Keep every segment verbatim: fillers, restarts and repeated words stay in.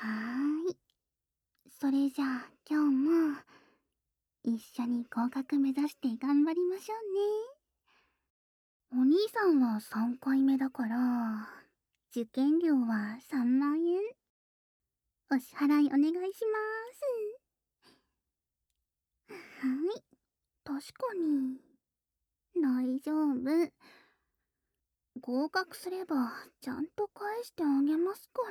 はーい。それじゃあ今日も一緒に合格目指して頑張りましょうね。お兄さんはさんかいめだから、受験料はさんまんえん。お支払いお願いします。はい。確かに。大丈夫。合格すればちゃんと返してあげますから。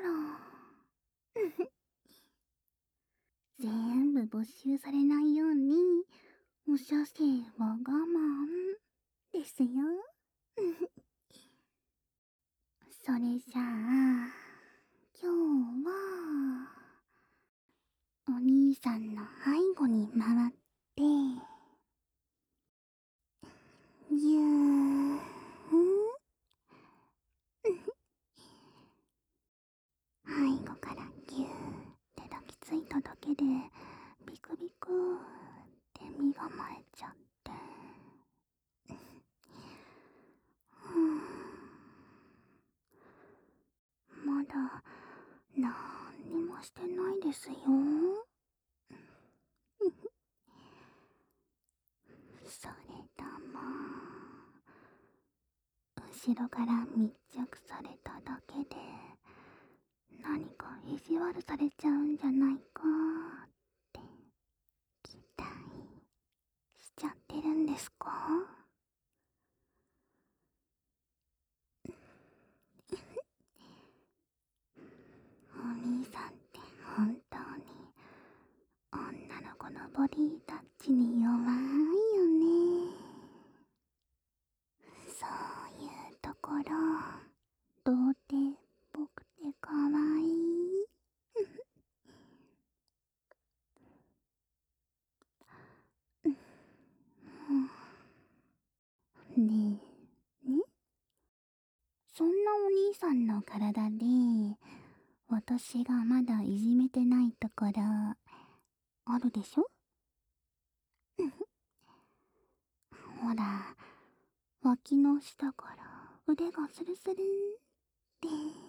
全部没収されないように、お写生は我慢ですよ。それじゃあ、今日は、お兄さんの背後に回って、ぎゅーん。背後からぎゅーって抱きついただけで、ビクビクって身構えちゃって。まだ、なんにもしてないですよ。それとも、後ろから密着されただけで、何か意地悪されちゃうんじゃないかって期待しちゃってるんですか？お兄さんって本当に女の子のボディタッチに弱いよね。そういうところ童貞っぽくて可愛い。ねえね、そんなお兄さんの体で私がまだいじめてないところあるでしょ？ほら、脇の下から腕がスルスルって。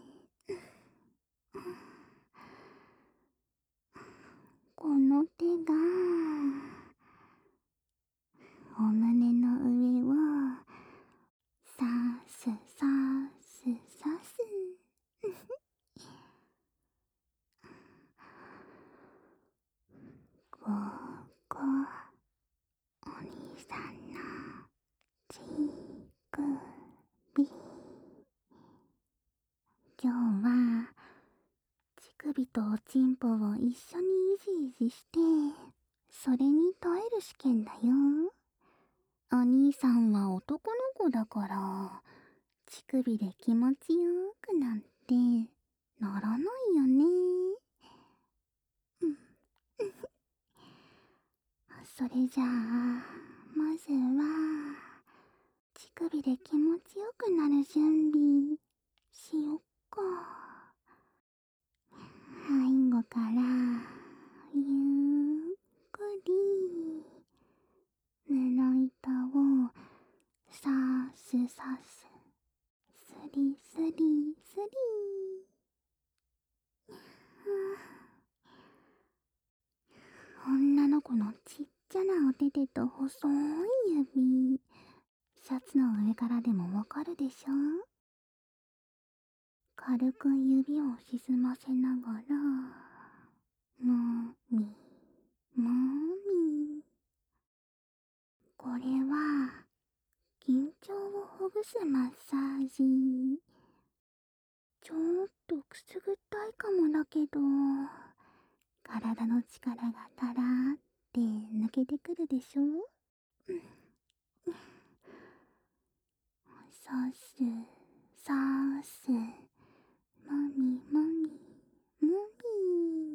この手がお胸の上をさーすさーすさす。ここ、お兄さんのちくび。今日は乳首とおちんぽを一緒にいじいじして、それに耐える試験だよ。お兄さんは男の子だから、乳首で気持ちよくなんてならないよね。うん。それじゃあ、まずは、乳首で気持ちよくなる準備しよっか。背後からゆっくり胸板をさーすさす、スリスリスリ。女の子のちっちゃなお手手と細い指、シャツの上からでもわかるでしょ？軽く指を沈ませながら、もみ、もみ。これは、緊張をほぐすマッサージ。ちょっとくすぐったいかもだけど、体の力がたらーって抜けてくるでしょ？さす、さーす、もみもみ、もみ。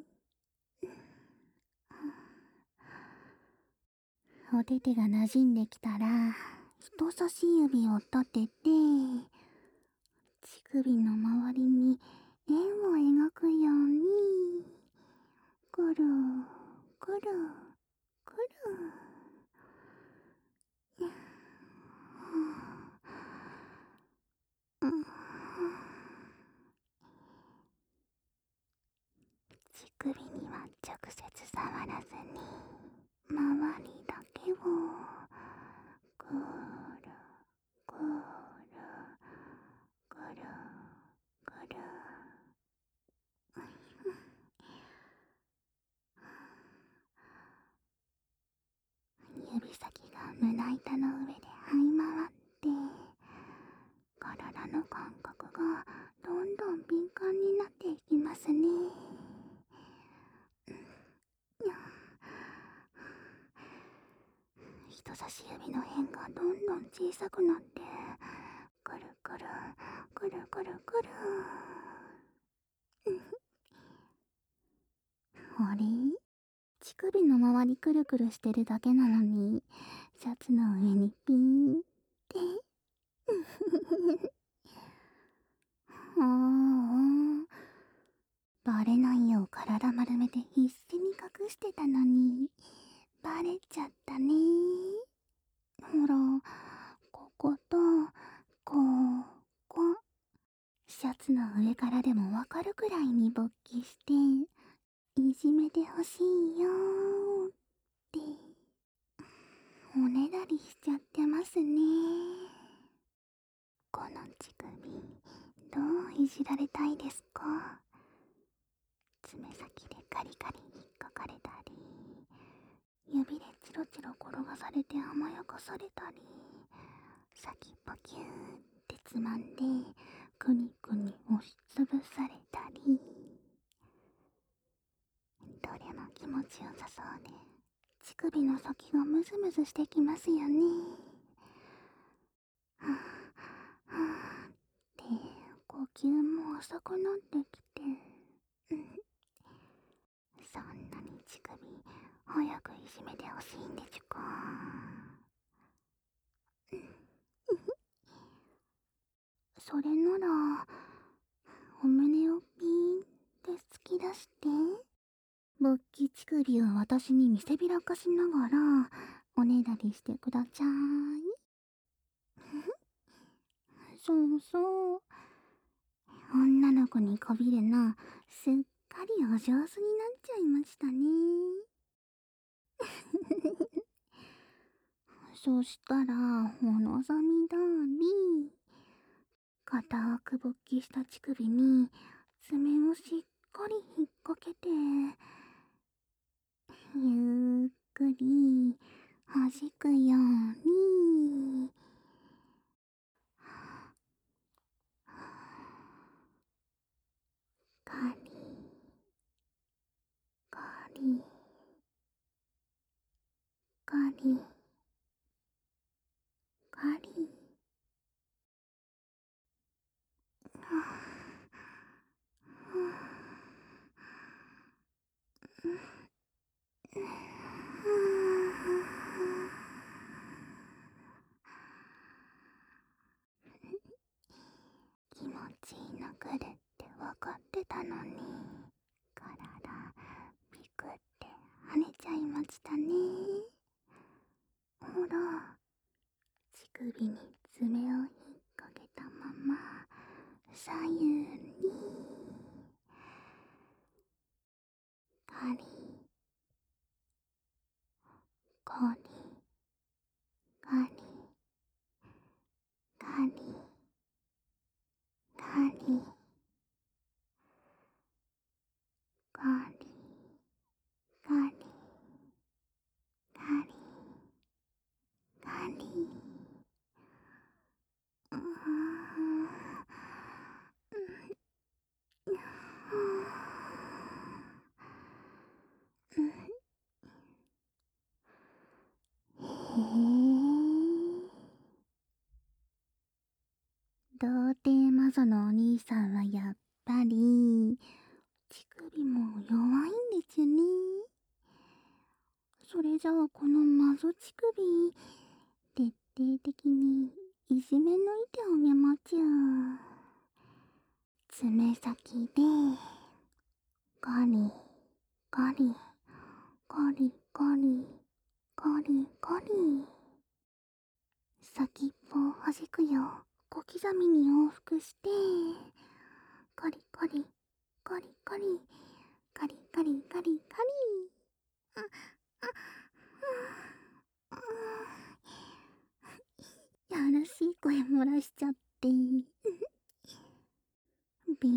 お手手が馴染んできたら、人差し指を立てて、乳首の周りに円を描くように、くる、くる、くる。 乳首には直接触らずに周りだけをぐるぐるぐるぐる指先が胸板の上で這い回って体の感覚がどんどん敏感になっていきますね。人差し指の辺がどんどん小さくなってくるくるくるくるくるあれ、乳首の周りくるくるしてるだけなのにシャツの上にピーンってああ、バレないよう体丸めて必死に隠してたのにバレちゃったね。ほら、ここと、ここ。シャツの上からでもわかるくらいに勃起して、いじめてほしいよーって、おねだりしちゃってますね。この乳首、どういじられたいですか？爪先でカリカリ引っかかれたり、指でチロチロ転がされて甘やかされたり、先っぽキューってつまんでくにくに押しつぶされたり、どれも気持ちよさそうで乳首の先がムズムズしてきますよね。はぁはぁって呼吸も浅くなってきて、そんなに乳首早くいじめてほしいんでちゅか。それならお胸をピーンって突き出して勃起乳首を私に見せびらかしながらおねだりしてくだちゃい。そうそう、女の子にこびるのすっかりお上手になっちゃいましたね。そしたらお望み通り固く勃起した乳首に爪をしっかり引っ掛けてゆっくり弾くようにカリカリカリカリ。気持ちいいの来るって分かってたのに体ピクって跳ねちゃいましたね。ほら、乳首に爪を引っ掛けたまま左右にカリカリカリカリカリカリカリカリカリ。うーんへえ、童貞マゾのお兄さんはやっぱり乳首も弱いんですね。それじゃあこの謎乳首徹底的にいじめ抜いてあげまちゅ。爪先でガリガリガリガリガリガリ先っぽを弾くよ小刻みに往復してガリガリガリガリガリ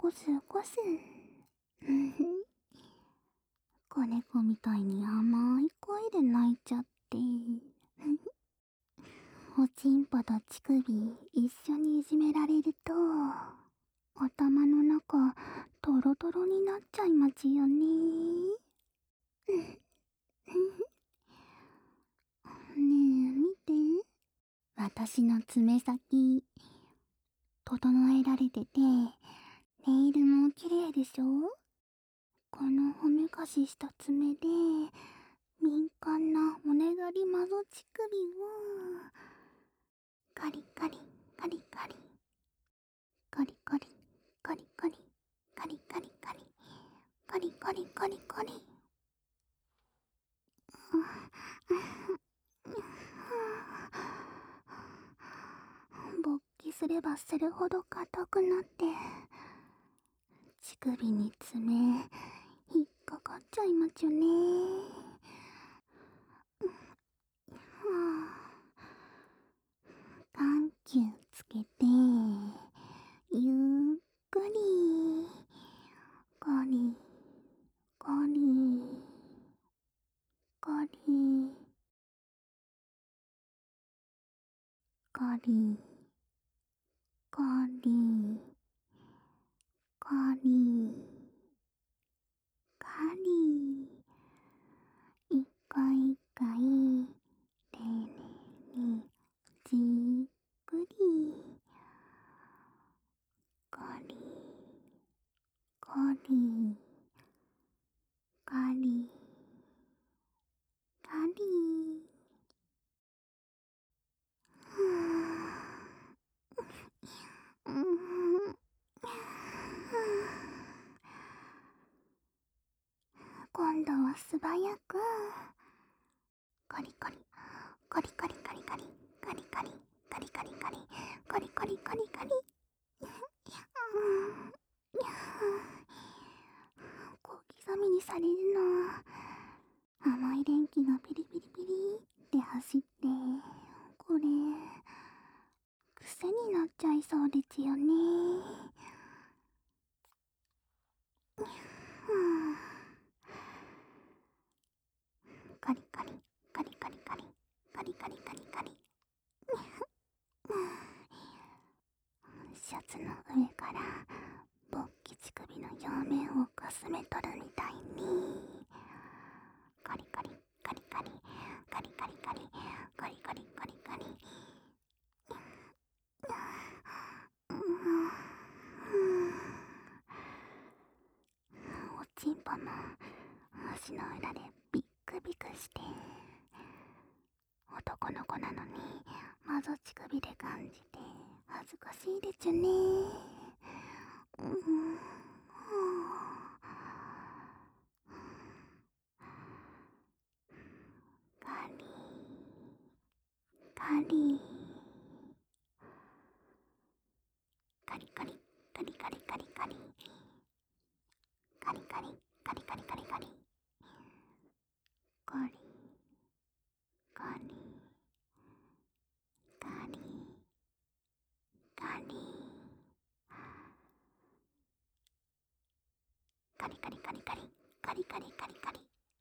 こすこす。子猫みたいに甘い声で泣いちゃって。おちんぽと乳首一緒にいじめられると、頭の中トロトロになっちゃいますよね。ねえ見て、私の爪先整えられてて、ネイルも綺麗でしょ。このおめかしした爪で敏感なおねだりまぞ乳首をカリカリカリカリカリカリカリカリカリカリカリカリカリカリカリ。勃起すればするほど硬くなって乳首に爪引っかかっちゃいますよね。緩急つけてゆっくりガリガリガリガリガリガリガリ、一回一回丁寧にじっくりガリガリガリガリ。ふぅ、うん、今度は素早くカリカリカリカリカリカリカリカリカリカリカリカリカリカリカリ。小刻みにされるの、甘い電気がピリピリピリって走って、これ癖になっちゃいそうですよね。カリカリカリカリカリカリカリカリカリ。シャツの上から勃起乳首の表面をかすめ取るみたいにカリカリカリカリカリカリカリカリカリカリカリ。おちんぽも足の裏でビックビクして、男の子なのにまぞ乳首で感じて恥ずかしいですね。うん、ガリガリカリカリカリカリカリカリカリカリカリカリカリカリガリガリガリガリカリカリカリカリカリカリカリカリ。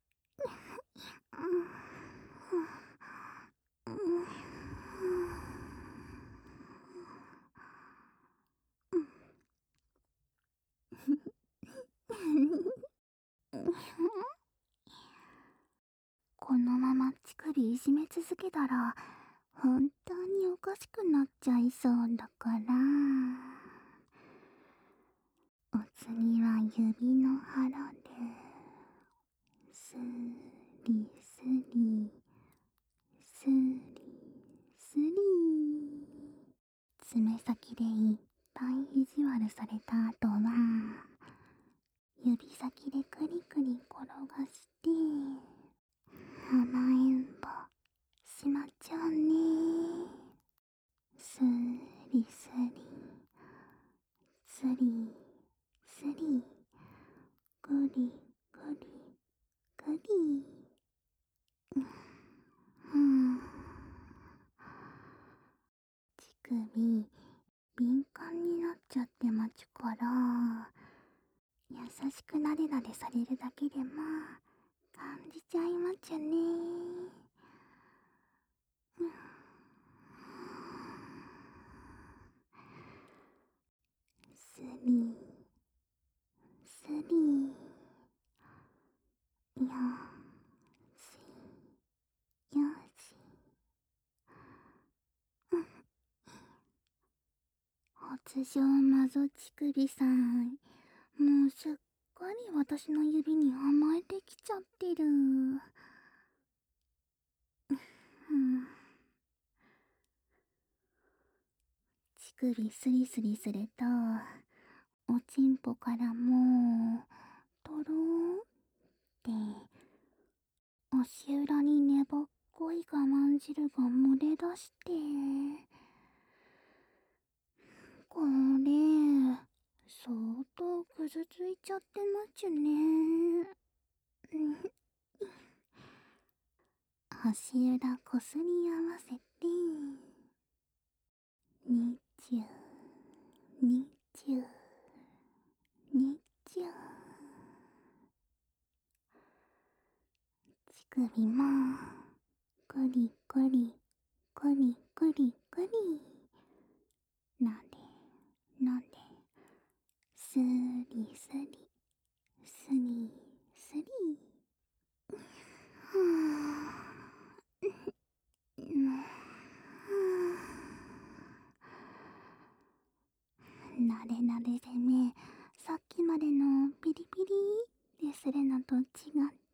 このまま乳首いじめ続けたら本当におかしくなっちゃいそうだから、お次は指の腹でスリスリスリスリ、爪先でいっぱい意地悪された後は指先でクリクリ転がして甘えんぼしまっちゃうね。スリスリスリスリグリグリグリ。うん、乳首敏感になっちゃってまちゅから、優しくなでなでされるだけでも感じちゃいまちゅね。スリー、スリー、よし、よし。発情マゾ乳首さん、もうすっかり私の指に甘えてきちゃってる。うん。乳首スリスリすると、おちんぽからもう、とろーんって、足裏に粘っこい我慢汁が漏れ出して、これ、相当傷ついちゃってまちゅね。足裏こすり合わせて、にちゅう、にちゅう、にちゅう。乳首も、くりくり、くりくりくり。なで、なで、すりすり、すりすり。ふぅ。なでなで攻め、さっきまでのピリピリでするのと違って、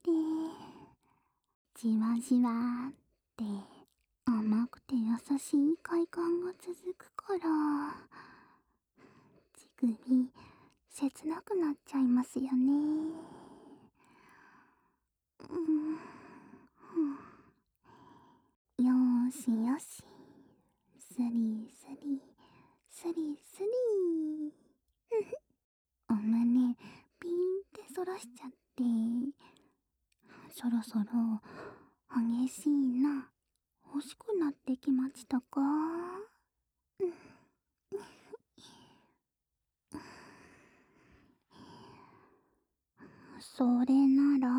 じわじわーって甘くて優しい快感が続くから、乳首、切なくなっちゃいますよね。うん。よーしよし。スリスリ、スリスリ。お胸、ピーンって反らしちゃって、そろそろ、激しいな、欲しくなってきましたか？それなら、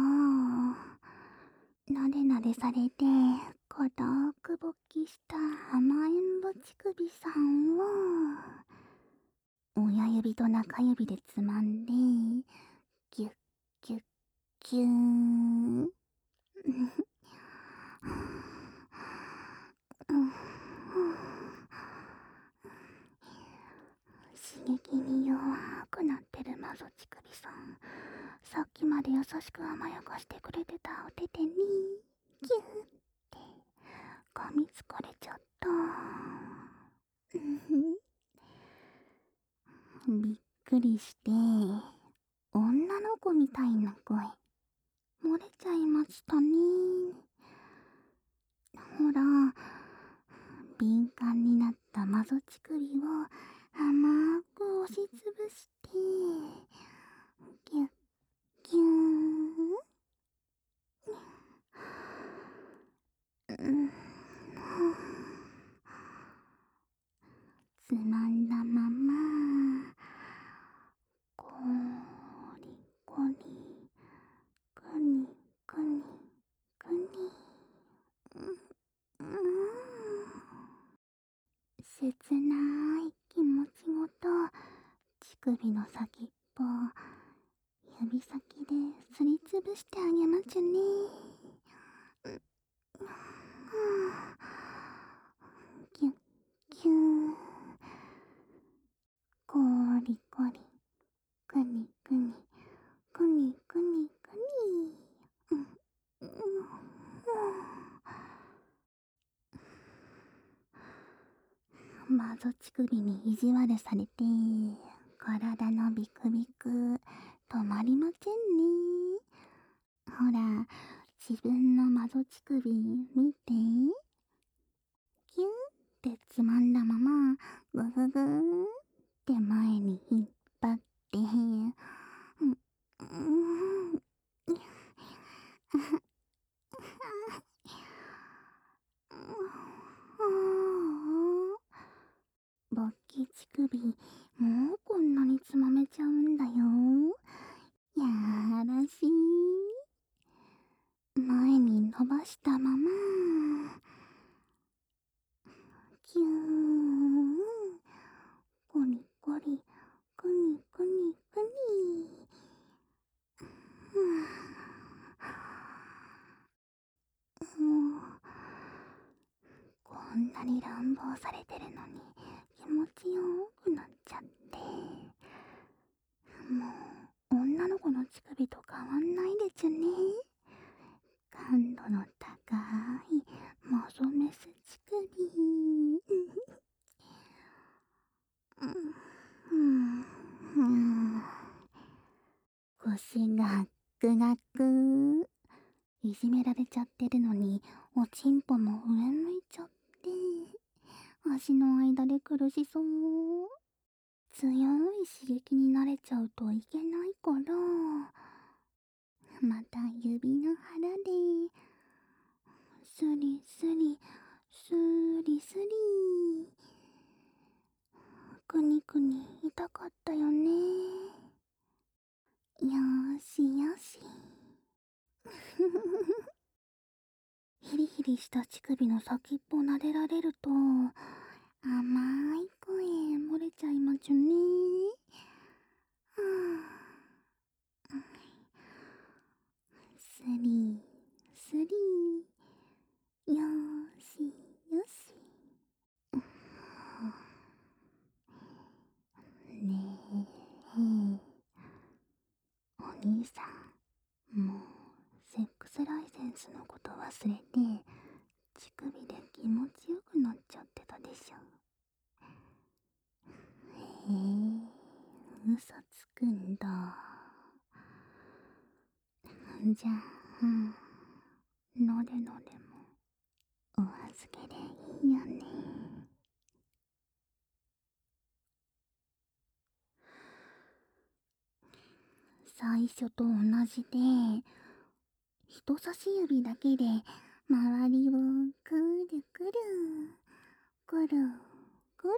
なでなでされて、固く勃起した甘えん坊乳首さんを、親指と中指でつまんで、ギュッギュッギューン。刺激に弱くなってるマゾ乳首さん、さっきまで優しく甘やかしてくれてたお手手にギューって噛みつかれちゃった。びっくりして、女の子みたいな声漏れちゃいましたね。ほら、敏感になったマゾ乳首を甘く押しつぶして、ギュッギューン。うん、つまんだまま、こりこり、くにくにくに。うん、切ない気持ちごと乳首の先っぽ指先ですりつぶしてあげまちゅね。ギュッギュー、こりこり、くにくに、くにくにくに。うんうんうん、マゾ乳首に意地悪されて、体のビクビク止まりませんね。ほら、自分のマゾ乳首見て。キュンってつまんだまま、ぐぐぐーんって前に引っ張って、うん、うん、勃起乳首かしたまま、キューン、コリコリ、クニクニクニ。もう、こんなに乱暴されてるのに気持ちよくなっちゃって、もう女の子の乳首と変わんないでちゅね。感度の高いマゾメス乳首。うんうん、腰がっくがっく。いじめられちゃってるのにおちんぽも上向いちゃって、足の間で苦しそう。強い刺激に慣れちゃうといけないから、また指の腹でスリスリスリスリ、くにくに痛かったよね。よーしよし。ヒリヒリした乳首の先っぽ撫でられると甘い声漏れちゃいまちゅね。はあ、スリスリ、よーしよし。ねえ、お兄さん、もうセックスライセンスのこと忘れて乳首で気持ちよくなっちゃってたでしょ。へえ、嘘つくんだ。じゃあ、のでのでもお預けでいいよね。最初と同じで、人差し指だけで周りをくるくるくるく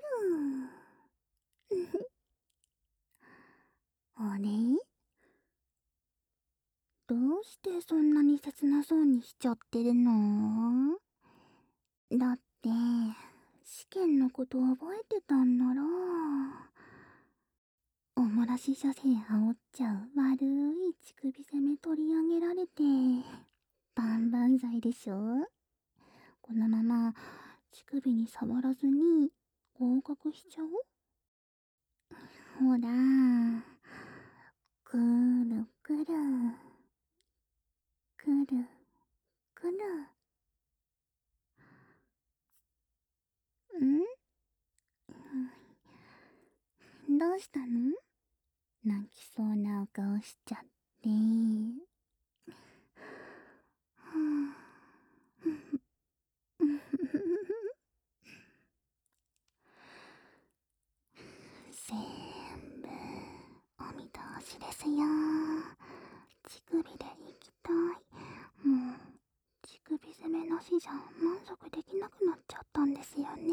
る。あれ、どうしてそんなに切なそうにしちゃってるの？だって試験のこと覚えてたんなら、おもらし射精煽っちゃう悪い乳首攻め取り上げられて万々歳でしょ。このまま乳首に触らずに合格しちゃおう。ほら、くるくるくるくる。ん？どうしたの？泣きそうなお顔しちゃって。全部お見通しですよ。乳首で行きたい。もう乳首攻めなしじゃ満足できなくなっちゃったんですよね。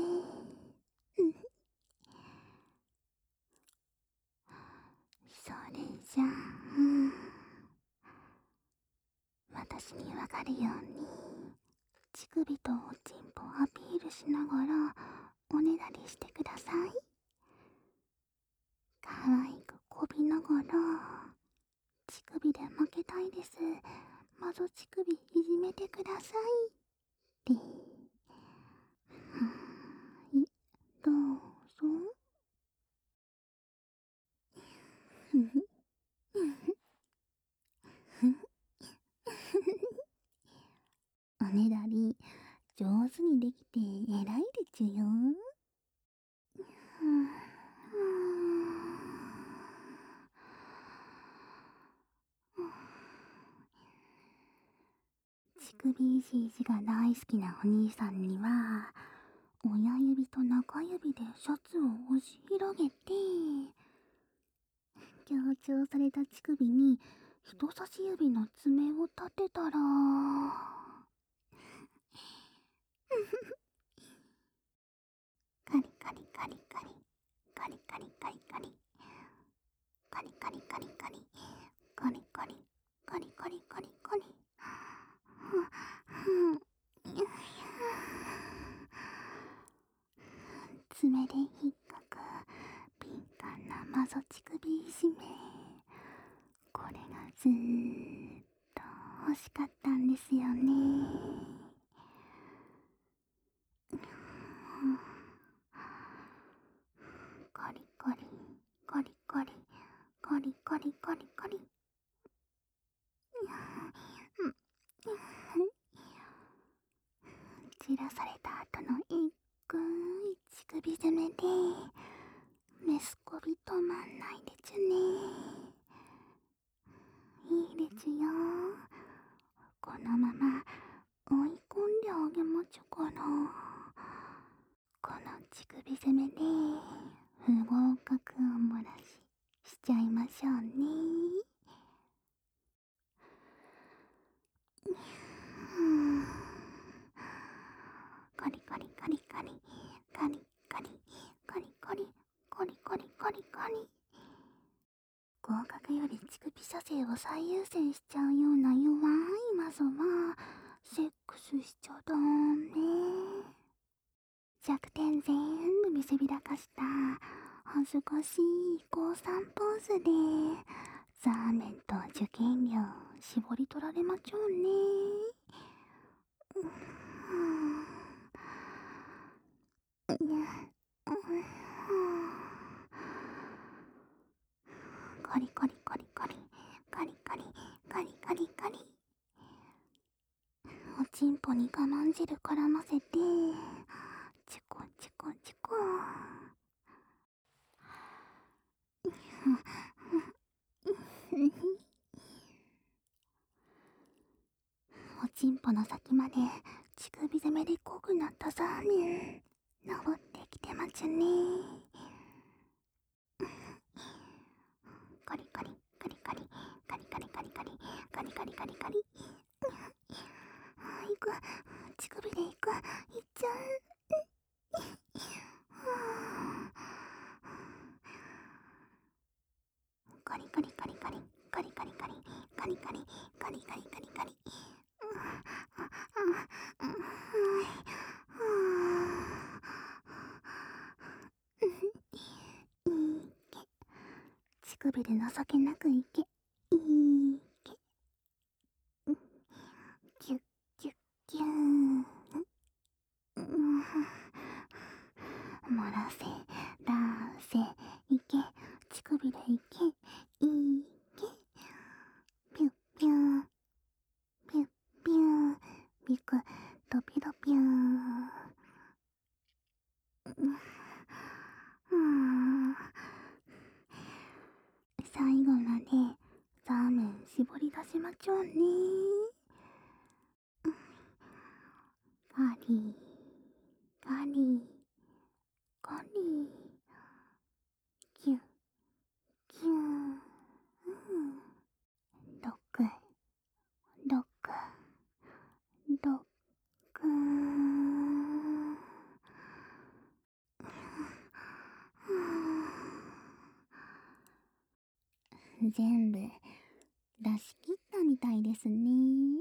それじゃあ、うん、私にわかるように乳首とおちんぽアピールしながらおねだりしてください。かわいくこびながら、乳首で負けたいです、まぞ乳首いじめてくださいって。はい、どうぞ。おねだり上手にできて偉いでちゅよ。乳首いじいじが大好きなお兄さんには、親指と中指でシャツを押し広げて、強調された乳首に人差し指の爪を立てたら、カリカリカリカリカリカリカリカリカリカリカリカリカリカリカリカリカリカリカリ、 欲しかったんですよね。コリコリコリコリコリコリコリコリ。散らされた後のいっくい乳首攻めでメスこび止まんないでちゅね。いいですよ。このまま追い込んであげまちゅから。この乳首攻めで不合格を漏らししちゃいましょうね。カリカリカリカリカリカリカリカリカリカリカリカリ。合格より乳首射精を最優先しちゃうような弱いマゾはセックスしちゃダメ。弱点全部見せびらかした恥ずかしい高三ポーズでザーメンと受験料絞り取られまちょうね。カリカリカリカリカリカリカリカリカリ。おちんぽに我慢汁絡ませてチコチコチコ。おちんぽの先まで乳首攻めで濃くなったザーメン登ってきてまちゅね。カリカリカリカリカリカリカリカリカリカリカリカリ。いく、乳首でいく、いっちゃう。カリカリカリカリカリカリカリカリカリカリカリカリカリ。乳首で情けなくいけ。いいけ。キュッキュッキューン。漏らせらせいけ。乳首でいけ。いけ。ピュッピューピュッピュービクドピドピュー。最後までザーメン絞り出しまちょうね。ガリガリガリキュッキュー。ロックロックロックー。全部出し切ったみたいですね。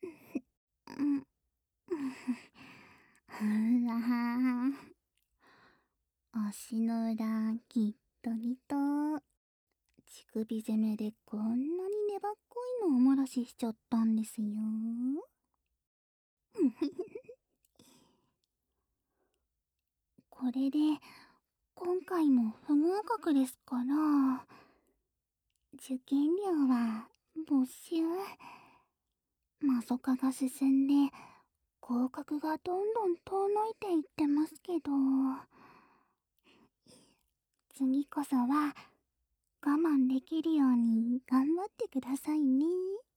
うわー、足の裏ギットギト。乳首攻めでこんなに粘っこいのを漏らししちゃったんですよ。これで今回も不合格ですから、受験料は没収。マゾ化が進んで合格がどんどん遠のいていってますけど、次こそは我慢できるように頑張ってくださいね。